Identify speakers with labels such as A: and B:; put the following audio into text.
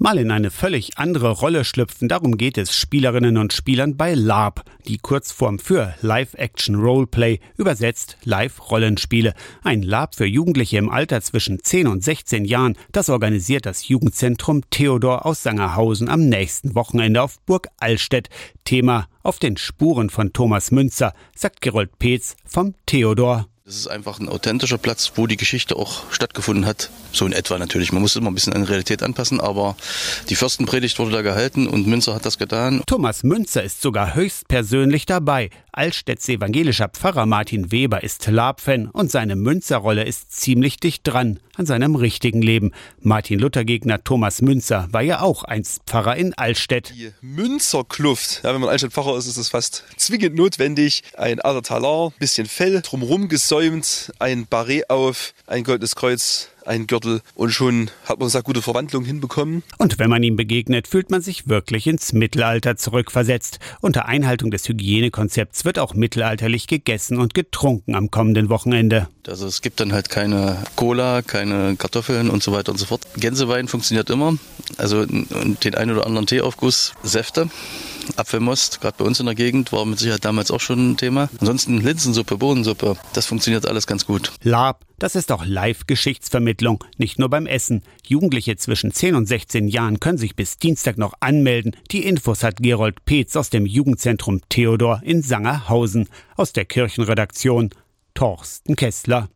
A: Mal in eine völlig andere Rolle schlüpfen, darum geht es Spielerinnen und Spielern bei LARP, die Kurzform für Live-Action-Roleplay, übersetzt Live-Rollenspiele. Ein LARP für Jugendliche im Alter zwischen 10 und 16 Jahren, das organisiert das Jugendzentrum Theodor aus Sangerhausen am nächsten Wochenende auf Burg Allstedt. Thema: Auf den Spuren von Thomas Münzer, sagt Gerold Peetz vom Theodor.
B: Das ist einfach ein authentischer Platz, wo die Geschichte auch stattgefunden hat. So in etwa natürlich. Man muss immer ein bisschen an die Realität anpassen, aber die Fürstenpredigt wurde da gehalten und Münzer hat das getan.
A: Thomas Münzer ist sogar höchstpersönlich dabei. Allstedts evangelischer Pfarrer Martin Weber ist LARP-Fan und seine Münzerrolle ist ziemlich dicht dran an seinem richtigen Leben. Martin-Luther-Gegner Thomas Münzer war ja auch einst Pfarrer in Allstedt.
C: Die Münzerkluft, wenn man Allstedt Pfarrer ist, ist es fast zwingend notwendig. Ein alter Talar, bisschen Fell, drumherum gesäumt, ein Barett auf, ein goldenes Kreuz, ein Gürtel und schon hat man eine sehr gute Verwandlung hinbekommen.
A: Und wenn man ihm begegnet, fühlt man sich wirklich ins Mittelalter zurückversetzt. Unter Einhaltung des Hygienekonzepts wird auch mittelalterlich gegessen und getrunken am kommenden Wochenende.
B: Also es gibt dann halt keine Cola, keine Kartoffeln und so weiter und so fort. Gänsewein funktioniert immer, also und den einen oder anderen Teeaufguss, Säfte. Apfelmost, gerade bei uns in der Gegend, war mit Sicherheit damals auch schon ein Thema. Ansonsten Linsensuppe, Bohnensuppe, das funktioniert alles ganz gut.
A: LARP, das ist auch Live-Geschichtsvermittlung, nicht nur beim Essen. Jugendliche zwischen 10 und 16 Jahren können sich bis Dienstag noch anmelden. Die Infos hat Gerold Peetz aus dem Jugendzentrum Theodor in Sangerhausen. Aus der Kirchenredaktion Torsten Kessler.